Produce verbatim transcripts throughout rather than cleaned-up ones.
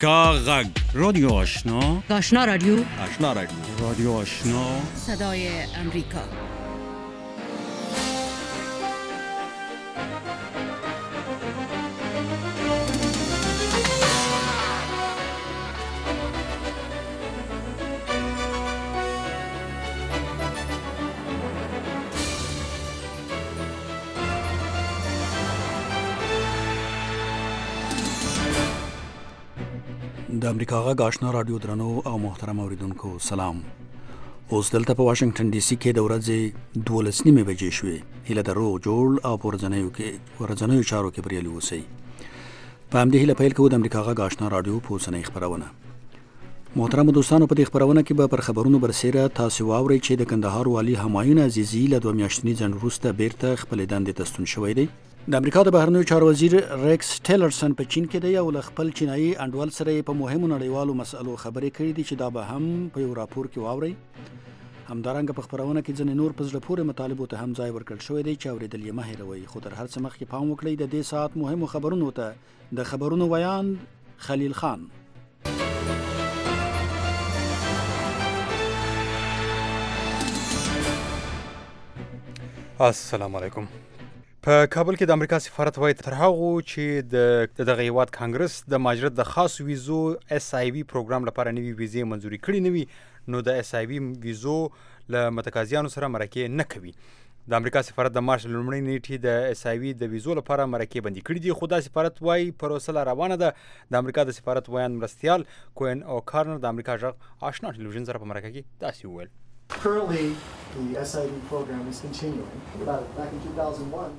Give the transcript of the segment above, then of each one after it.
کاغذ رادیو آشنا آشنا رادیو آشنا رادیو رادیو آشنا صدای امریکا. د امریکا غږ آشنا رادیو درنو او محترم اوریدونکو سلام. اوس دلته په واشنگټن ډي سي کې د ورځې دولس نیمې بجې شوې. هیله درو جوړ او ورځنیو کې ورځنیو چارو کې بریالي اوسئ. په همدې هیله پیل کوو د امریکا غږ آشنا رادیو په اوسنۍ خپرونه. محترم دوستانو، په دې خپرونه کې به پر خبرونو برسېره تاسو واورئ چې د کندهار والي همایون عزیزي له دوه میاشتني ځنډ وروسته بیرته خپل دندې ته ستون شوی دی. د امریکا د بهرنیو چارو وزیر ریکس ټیلرسن په چین کې دی او له خپل چینایي انډول سره په مهمو نړیوالو مسألو خبرې کړې دي چې دا به هم په یو راپور کې واورئ. همدارنګه په خپرونه کې ځینې نور په زړه پورې مطالبو ته هم ځای ورکړل شوی دی چې اورېدل یې مه هېروئ. خو تر هر څه مخکې پام وکړئ د دې ساعت مهمو خبرونو ته. د خبرونو ویان خلیل خان. السلام علیکم. په کابل کې د امریکا سفارت وایي تر هغه چې د دغه هیواد کانګرس د مهاجرت د خاص ویزو اس آی وی پروګرام لپاره نوي ویزې منځوري کړي نه وي، نو د اس آی وی ویزو له متقاضیانو سره مرکې نه کوي. د امریکا سفارت د مارچ لومړۍ نیټې د اس آی وی د ویزو لپاره مرکې بندي کړي دي، خو دا سفارت وایي پروسه لا روانه ده. د امریکا د سفارت ویان مرستیال کوین او کارنر د امریکا غږ آشنا ټلویزیون سره په مرکه کې داسې وویل. Currently, the S I V program is continuing. Back in two thousand one.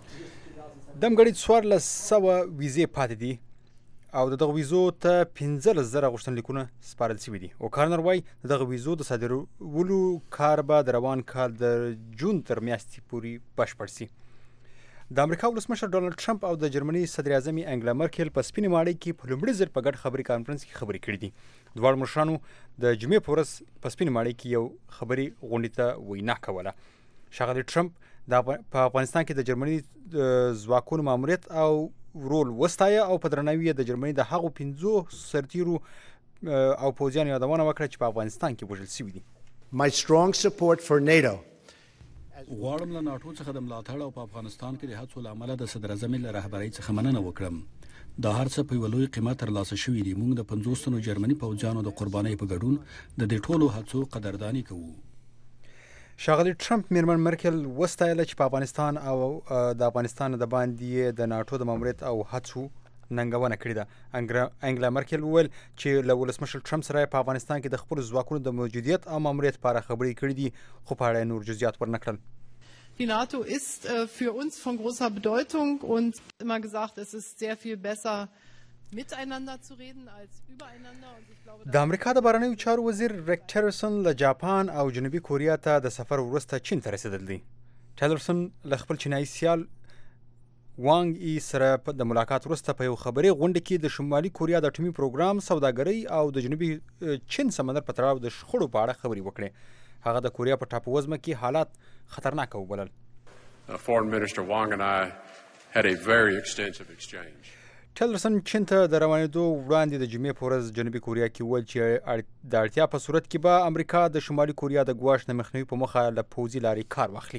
دمګړی څوارلس سوه ویزې پاتې دي او د دغه ویزو ته پنځلس زره غوښتنلیکونه سپارل شوي دي. او کارنر وایي د دغه ویزو د صادرولو کار به د روان کال د جون تر میاشتې پورې بشپړ شي. د امریکا ولسمشر ډونالډ ټرمپ او د جرمني صدر اعظم انګلا مرکل په سپینې ماڼۍ کې په لومړي ځل په ګډ خبري کانفرنس کې خبرې کړې دي. دواړو مشرانو د جمعې په ورځ په سپینې ماڼۍ کې یو خبري غونډې ته وینا کوله. ښاغلی ټرمپ په افغانستان کې د جرمني ځواکونو ماموریت او رول وستایه او په درناوي د جرمني د هغو پنځو سرتیرو او پوځیانو یادونه وکړه چې په افغانستان کې وژل شوي دي. My strong support for NATO. غواړم له ناټو څخه د ملاتړ او په افغانستان کې د هڅو له امله د صدر اعظم له رهبرۍ څخه مننه وکړم. دا هر څه په یوه لوی قیمت ترلاسه شوي دي. موږ د پنځوس تنو جرمني پوځیانو د قربانۍ په ګډون د دې ټولو هڅو قدرداني کوو. ښاغلی ټرمپ میرمن مرکل وستایله چې په افغانستان او د افغانستان د باندې د ناټو د ماموریت او هڅو ننګونه کړې ده. انګلا مرکل وویل چې له ولسمشر ټرمپ سره په افغانستان کې د خپلو ځواکونو د موجودیت او ماموریت په اړه خبرې کړې دي، خو په اړه نور جزئیات ورنه کړل. Die NATO ist äh, für uns von großer Bedeutung und immer gesagt, es ist sehr viel besser miteinander zu reden als übereinander. Und ich glaube, د امریکا د بهرنیو چارو وزیر ریک ټیلرسن له جاپان او جنوبي کوریا ته د سفر وروسته چین ته رسېدل دي. ټیلرسن له خپل چینایي سیال وانګ ای سره د ملاقات وروسته په یو خبري غونډه کې د شمالي کوریا د اټومي پروګرام، سوداګرۍ او د جنوبي چین سمندر په تړاو د شخړو په اړه خبرې وکړې. هغه د کوریا په ټاپو وزمه کې حالات خطرناک وبلل. Foreign Minister Wang and I had a very extensive exchange. ټیلرسن چین ته د روانېدو وړاندې د جمعې په ورځ جنوبي کوریا کې وویل چې د اړتیا په صورت کې به امریکا د شمالي کوریا د ګواښ نه مخنیوي په موخه له پوځي لارې کار واخلي.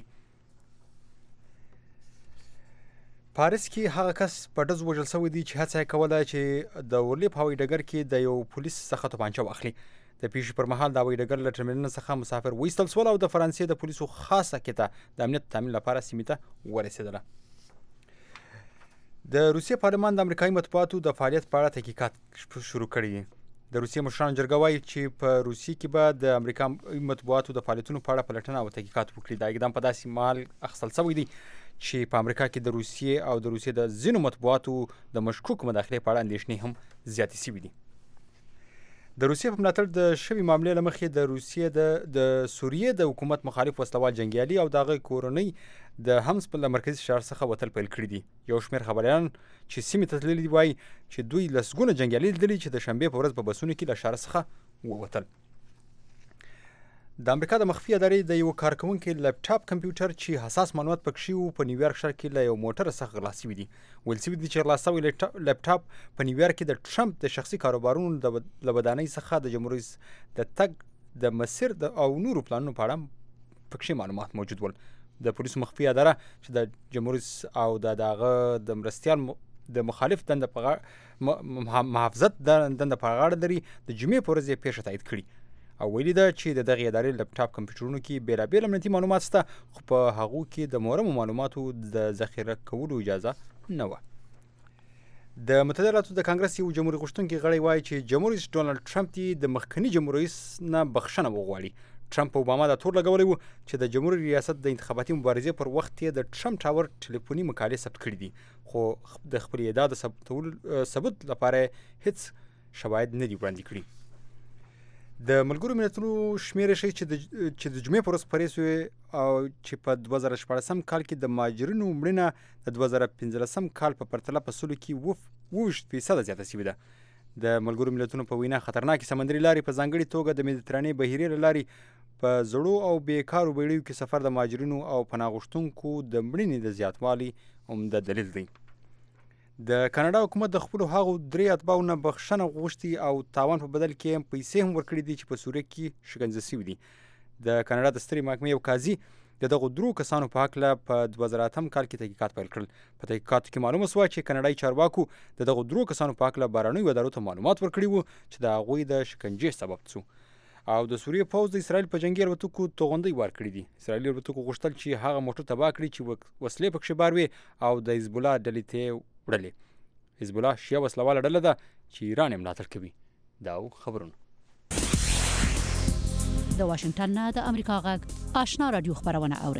پاریس کې هغه کس په ډز وژل شوی دی چې هڅه یې کوله چې د اورلیپ هوایي ډګر کې د یو پولیس څخه توپانچه واخلي. د پیښې پر مهال د هوایي ډګر له ټرمینل څخه مسافر وایستل شول او د فرانسې د پولیسو خاصه کته د امنیت تامین لپاره سیمې ته ورسېدله. د روسیې پارلمان د امریکایي مطبوعاتو د فعالیت په اړه تحقیقات شروع کړي دي. د روسیې مشرانو جرګه وایي چې په روسیې کې به د امریکایي مطبوعاتو د فعالیتونو په اړه پلټنه او تحقیقات وکړي. دا اقدام په داسې مهال اخیستل شوی دی چې په امریکا کې د روسیې او د روسیې د ځینو مطبوعاتو د مشکوک مداخلې په اړه اندېښنې هم زیاتې شوي دي. د روسیې په ملاتړ د شوي معاملې له مخې د روسیې د د سوریې د حکومت مخالف وسلوال جنګیالي او د هغې کورنۍ د حمص له مرکزي ښار څخه وتل پیل کړي دي. یو شمېر خبریالان چې سیمې ته تللي وایي چې دوی لسګونه جنګیالي لیدلي چې د شنبې په ورځ په بسونو کې له ښاره څخه ووتل. د امریکا د مخفي ادارې د یو کارکونکي لپټاپ کمپیوټر چې حساس معلومات پکې وو په نیویارک ښار کې له یو موټر څخه غلا شوي دي. ویل شوي دي چې غلا شوی لپټاپ په نیویارک کې د ټرمپ د شخصي کاروبارونو د ودانۍ څخه د جمهوریت د تګ د مسیر او نورو پلانونو په اړه پکې معلومات موجود ول. د پولیسو مخفي اداره چې د جمهوریت او د دغه د مرستیال د مخالف دنده په محافظت د دنده په غاړه لري د جمعې په ورځ یې پیښه تایید کړې او ویلي ده چې د دغې ادارې لپټاپ کمپیوټرونو کې بېلابېل امنیتي معلومات شته خو په هغو کې د مهمو معلوماتو د ذخیره کولو اجازه نه وه. د متحده ایالاتو د کانګرس یو جمهوري غوښتونکي غړی وایي چې جمهوریت ډونالډ ټرمپ دې د مخکني جمهوریت نه بخښنه وغواړي. ټرمپ او اوباما دا تور لګولی وو چې د جمهوري ریاست د انتخاباتي مبارزې پر وخت یې د ټرمپ ټاور ټلیفوني مکالمې ثبت کړي دي خو د خپل ادعا د ثبتولو ثبوت لپاره هیڅ شواهد نه دي وړاندې کړي. د ملګرو ملتونو شمېرې ښیي چې د چې د جمعې په ورځ خپرې شوې او چې په دوه زره شپاړسم کال کې د مهاجرینو مړینه د دوه زره پنځلسم کال په پرتله په سلو کې اووه ویشت فیصده زیاته شوې ده. د ملګرو ملتونو په وینا خطرناکې سمندري لارې په ځانګړې توګه د مدیترانې بحیرې له لارې په زړو او بیکارو بیړیو کې سفر د مهاجرینو او پناه غوښتونکو د مړینې د زیاتوالي عمده دلیل دی. د کاناډا حکومت د خپلو هغو درې اتباعو نه بخښنه غوښتي او تاوان په بدل کې هم پیسې هم ورکړي دي چې په سوریه کې شکنجه شوي دي. د کاناډا د سترې محکمې یو قاضي د دغو درو کسانو په هکله په دوه زره اتم کال کې تحقیقات پیل کړل. په تحقیقاتو کې معلومه شوه چې کاناډایي چارواکو د دغو درو کسانو په هکله بهرنیو ادارو ته معلومات ورکړي وو چې د هغوی د شکنجې سبب شو. او د سوریې پوځ د اسرائیل په جنګي الوتکو توغندۍ وار کړي دي. اسرائیلي الوتکو غوښتل چې هغه موټر تباه کړي چې وسلې پکښې بار وي او د حزب الله ډلې ته یې وړلې. حزب الله شیعه وسلواله ډله ده چې ایران یې ملاتړ کوي. دا خبرونه د واشنگټن نه د امریکا غږ آشنا رادیو خبرونه اوري.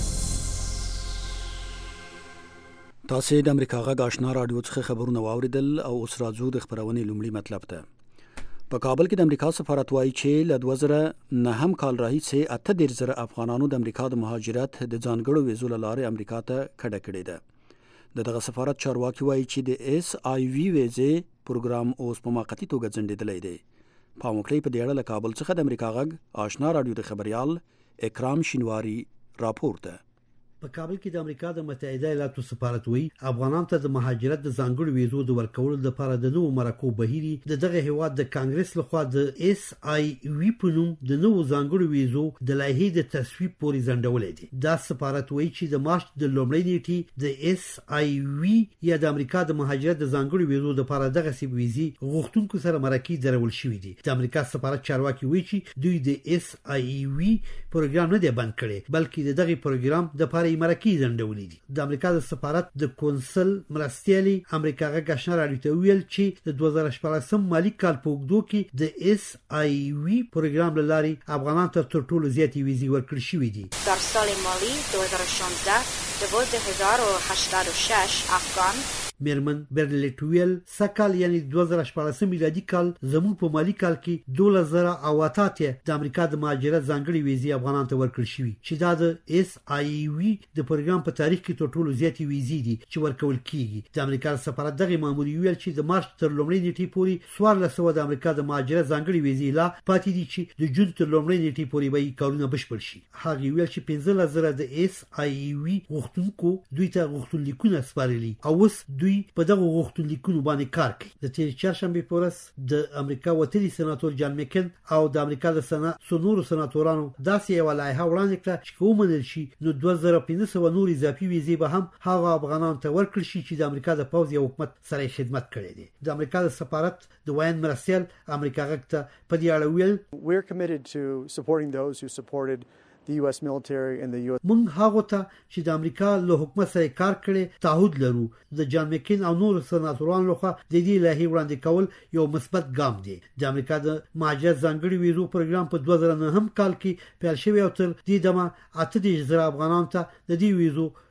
تاسو د امریکا غږ آشنا رادیو څخه خبرونه واوریدل او اوس راځو د خبرونې لومړی مطلب ته. په کابل کې د امریکا سفارت وایي چې له دوه زره نهم کال راهیسې اته دېرش زره افغانانو د امریکا د مهاجرت د ځانګړو ویزو له لارې امریکا ته کډه کړې ده. د دغه سفارت چارواکي وایي چې د ایس آی وی ویزې پروګرام اوس په موقتي توګه ځنډېدلی دی. پام وکړئ په دې اړه له کابل څخه د امریکا غږ آشنا رادیو د خبريال اکرام شینواری راپور ده. په کابل کې د امریکا د متحده ایالاتو سفارت وی افغانانو ته د مهاجرت د ځانګړو ویزو د ورکولو لپاره د نوو مرکو بهیري د دغه هیواد د کانګرس لخوا د ایس آی وی په نوم د نوو ځانګړو ویزو د لایحې د تصویب پورې ځنډولې دي. دا سفارت وی چې د مارچ د لومړۍ نیټې د ایس آی وی یا د امریکا د مهاجرت د ځانګړو ویزو لپاره دغه سی ویزي غوښتونکو سره مرکې درول شوې دي. د امریکا سفارت چارواکي وی چې دوی د ایس آی وی پروګرام نه دی بند کړی بلکې د دغه پروګرام د لپاره مرکې ځنډولې دي. د امریکا د سفارت د کونسل مرستیالي امریکا غږ آشنا رادیو ته ویل چې د دوه زره شپاړسم مالی کال په اوږدو کې د ایس آی وی پروګرام له لارې افغانانو ته تر ټولو زیاتې ویزې ورکړل شوې دي. در سال مالی دوه زره و شانزده دوازده هزار و هشتصد و شش افغان میرمن برلیټ ویل سکال یعنی دوه زره شپاړسم میلادي کال زموږ په مالی کال کې دوه زره او اته د امریکا د مهاجرت ځانګړي ویزې افغانانو ته ورکړل شوې چې دا د ایس آی وی د پروګرام په تاریخ کې تر ټولو زیاتې ویزې دي چې ورکول کیږي. د امریکا سفارت دغه مامور ویل چې د مارچ تر لومړۍ نیټې پورې څوارلس سوه د امریکا د مهاجرت ځانګړي ویزې لا پاتې دي چې د جون تر لومړۍ نیټې پورې به کارونه بشپړ شي. هغه ویل چې پنځلس زره د ایس آی وی غوښتونکو دوی ته غوښتنلیکونه سپارلي او اوس دوی په دغه غوښتنلیکونو باندې کار کوي. د تیر چهارشنبه په ورځ د امریکا وتلي سناتور جان میکن او د امریکا د سنات سونورو سناتورانو داسې یو لایحه وړاندې کړه چې کومنل شي نو دوه زره پنځه سوه نور اضافي ویزې به هم هغه افغانانو ته ورکړل شي چې د امریکا د پوځ یا حکومت سره خدمت کړی دي. د امریکا د سفارت د وایان مرسیال امریکا غږ ته په دې اړه ویل We're committed to supporting those who supported the U S military and the U S مونږ هغه ته چې د امریکا له حکومت سره کار کړي تعهد لرو. د جان میکن او نور سناتورانو لخوا د دې لایحې وړاندې کول یو مثبت ګام دی. د امریکا د مهاجرت ځانګړي ویزو پروګرام په دوه زره نهم کال کې پیل شوی او تر دې دمه اته دېرش زره افغانانو ته د دې ویزو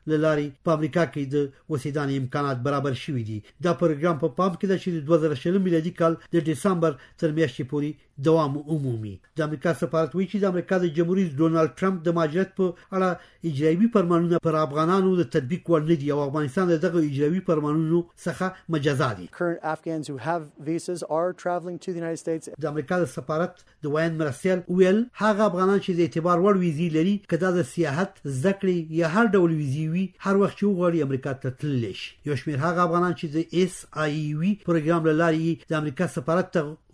لاري په امریکا کې د اوسېدانې امکانات برابر شوي دي. دا پروګرام په پام کې ده چې د دوه زره شل میلادي کال د دسمبر تر میاشتې پورې دوام عمومي. د امریکا سفارت وایي چې د امریکا د جمهوریت ډونالد ټرمپ د مهاجرت په اړه اجرایي فرمانونه پر افغانانو د تطبیق وړ نه دي او افغانستان دغه اجرایي فرمانونو څخه مجازا دي. Current Afghans who have visas are traveling to the United States. د امریکا د سفارت د وین مرسل ویل هغه افغانان چې د اعتبار وړ ویزې لري کدا د سیاحت زده کړې یا هر ډول ویزې وي هر وخت چې وغواړي امریکا ته تللی شي. یو شمېر هغه افغانان چې د اس آی وي پروګرام له لارې د امریکا سفارت ته